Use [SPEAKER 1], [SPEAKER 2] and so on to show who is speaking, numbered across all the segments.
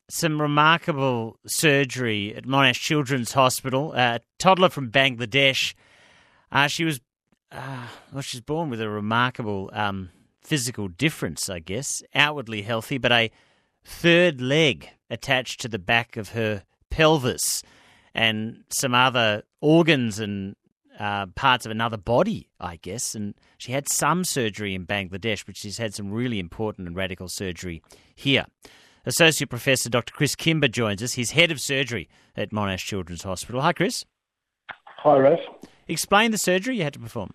[SPEAKER 1] some remarkable surgery at Monash Children's Hospital. A toddler from Bangladesh. She was born with a remarkable physical difference, I guess. Outwardly healthy, but a third leg attached to the back of her pelvis and some other organs and parts of another body, I guess. And she had some surgery in Bangladesh, but she's had some really important and radical surgery here. Associate Professor Dr. Chris Kimber joins us. He's head of surgery at Monash Children's Hospital. Hi, Chris.
[SPEAKER 2] Hi, Raf.
[SPEAKER 1] Explain the surgery you had to perform.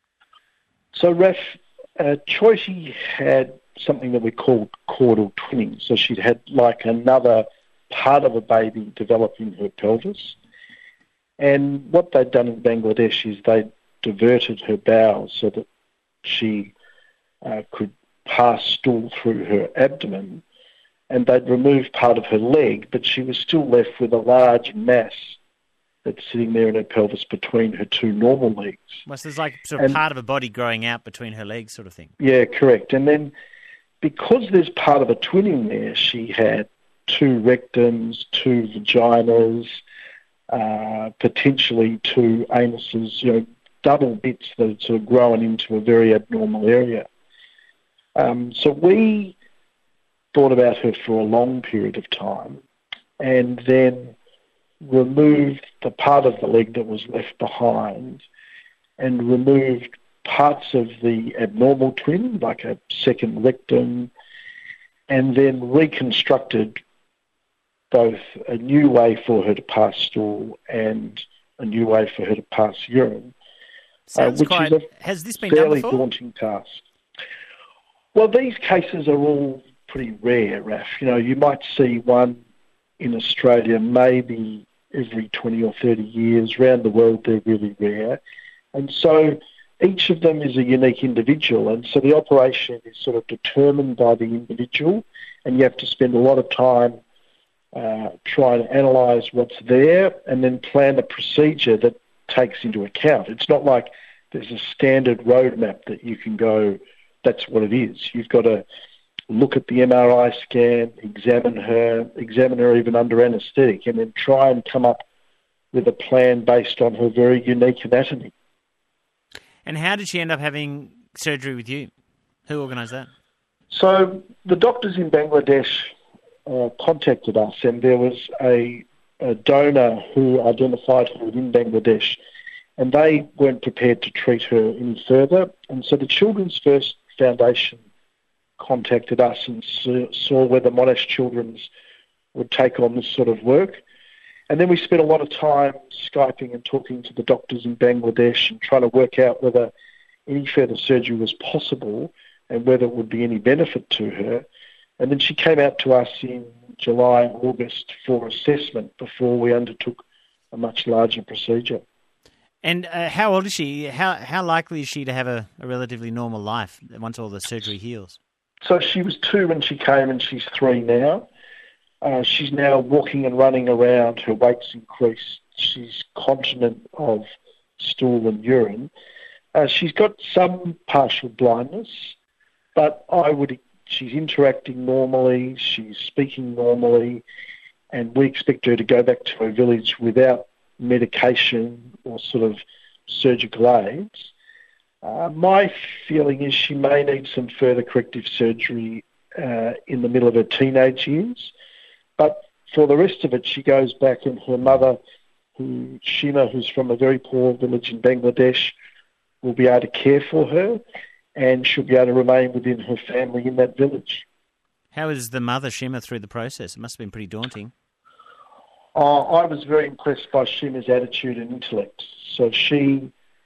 [SPEAKER 2] So, Raf, Choitie had something that we called caudal twinning. So she'd had like another part of a baby develop in her pelvis. And what they'd done in Bangladesh is they'd diverted her bowels so that she could pass stool through her abdomen, and they'd removed part of her leg, but she was still left with a large mass that's sitting there in her pelvis between her two normal legs.
[SPEAKER 1] Well, so there's like sort of part of a body growing out between her legs sort of thing.
[SPEAKER 2] Yeah, correct. And then because there's part of a twinning there, she had two rectums, two vaginas, potentially two anuses, double bits that had sort of grown into a very abnormal area. So we thought about her for a long period of time and then removed the part of the leg that was left behind and removed parts of the abnormal twin, like a second rectum, and then reconstructed both a new way for her to pass stool and a new way for her to pass urine, which is a
[SPEAKER 1] has this been
[SPEAKER 2] fairly
[SPEAKER 1] done before?
[SPEAKER 2] daunting task. Well, these cases are all pretty rare, Raf. You might see one in Australia maybe every 20 or 30 years. Around the world, they're really rare. And so each of them is a unique individual. And so the operation is sort of determined by the individual, and you have to spend a lot of time trying to analyse what's there and then plan a procedure that takes into account. It's not like there's a standard roadmap that you can go, that's what it is. You've got to look at the MRI scan, examine her even under anaesthetic, and then try and come up with a plan based on her very unique anatomy.
[SPEAKER 1] And how did she end up having surgery with you? Who organised that?
[SPEAKER 2] So the doctors in Bangladesh contacted us, and there was a donor who identified her in Bangladesh, and they weren't prepared to treat her any further. And so the Children's First Foundation contacted us and saw whether Monash Children's would take on this sort of work. And then we spent a lot of time Skyping and talking to the doctors in Bangladesh and trying to work out whether any further surgery was possible and whether it would be any benefit to her. And then she came out to us in July, August for assessment before we undertook a much larger procedure.
[SPEAKER 1] And how old is she? How likely is she to have a relatively normal life once all the surgery heals?
[SPEAKER 2] So she was 2 when she came, and she's 3 now. She's now walking and running around. Her weight's increased. She's continent of stool and urine. She's got some partial blindness, but she's interacting normally. She's speaking normally, and we expect her to go back to her village without medication or sort of surgical aids. My feeling is she may need some further corrective surgery in the middle of her teenage years, but for the rest of it, she goes back, and her mother, Shima, who's from a very poor village in Bangladesh, will be able to care for her, and she'll be able to remain within her family in that village.
[SPEAKER 1] How is the mother, Shima, through the process? It must have been pretty daunting.
[SPEAKER 2] I was very impressed by Shima's attitude and intellect. So she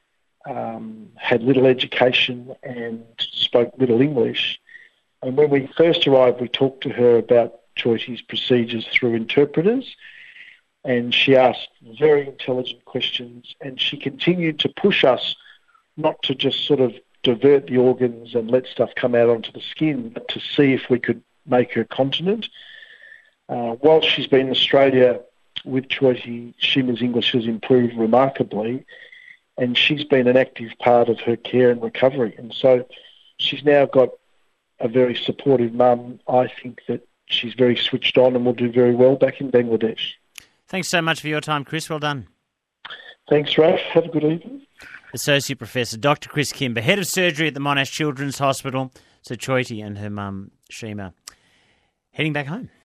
[SPEAKER 2] had little education and spoke little English. And when we first arrived, we talked to her about Choitie's procedures through interpreters, and she asked very intelligent questions, and she continued to push us not to just sort of divert the organs and let stuff come out onto the skin, but to see if we could make her continent. While she's been in Australia with Choitie, Shima's English has improved remarkably, and she's been an active part of her care and recovery. And so she's now got a very supportive mum. I think that she's very switched on and will do very well back in Bangladesh.
[SPEAKER 1] Thanks so much for your time, Chris. Well done.
[SPEAKER 2] Thanks, Raf. Have a good evening.
[SPEAKER 1] Associate Professor Dr. Chris Kimber, Head of Surgery at the Monash Children's Hospital. So Choiti and her mum, Shima, heading back home.